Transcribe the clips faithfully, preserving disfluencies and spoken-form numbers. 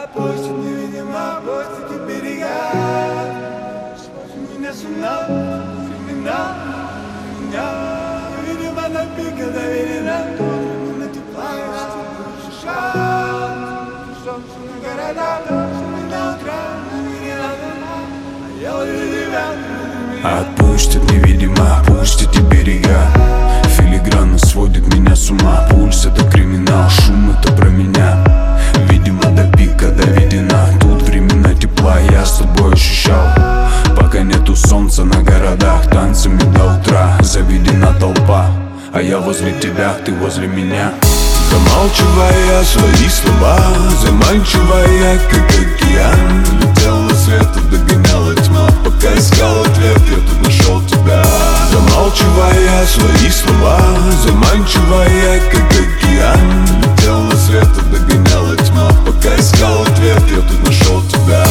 Отпустит невидимо, опустит и берега. Сводит меня с ума, криминал, меня. Видимо, на пике доверена, тут именно тепла, я ощущал. Солнце на городах, солнце на утра, не надо, а я уже тебя. Отпустит невидимо, опустит и берега. Филигранно сводит меня с ума. Пульс — это криминал, шум — это про меня. Видимо, до пика доведена. Тут времена тепла я с тобой ощущал. Пока нету солнца на городах, танцами до утра заведена толпа. А я возле тебя, ты возле меня. Замалчивая свои слова, заманчивая, как океан. Летела света, догоняла тьма. Пока искал ответ, я тут нашел тебя. Замалчивая свои слова, заманчивая, как океан. Летела света, догоняла тьма. Пока искал ответ, я тут нашел тебя.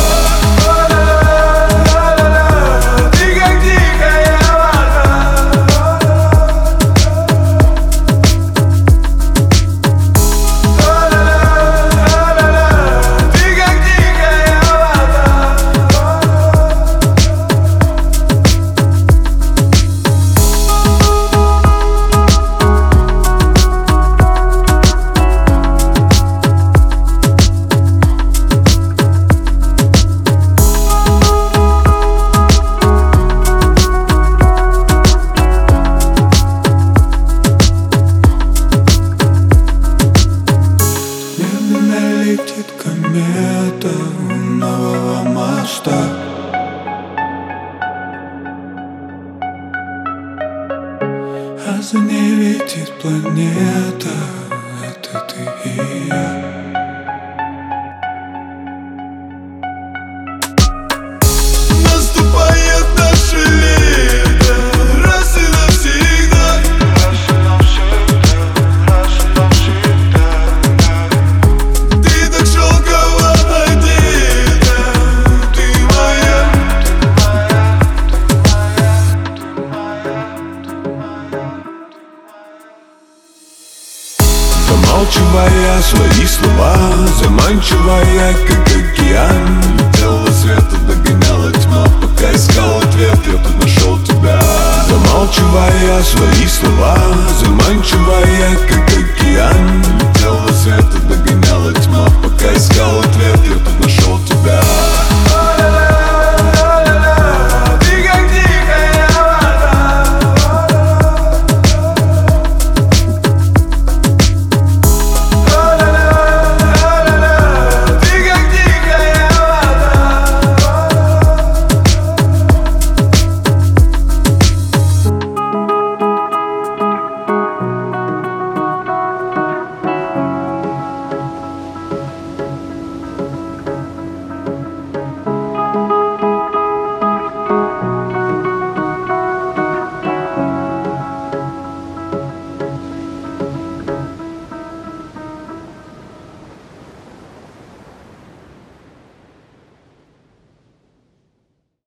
Летит комета у нового моста. А за ней летит планета. Это ты и я. Наступает наше лето, раз и навсегда. Замалчивая свои слова, заманчивая, как океан. Летела света, догоняла тьма. Пока искал ответ, я тут нашел тебя. Замалчивая свои слова, заманчивая, как океан. Летела света,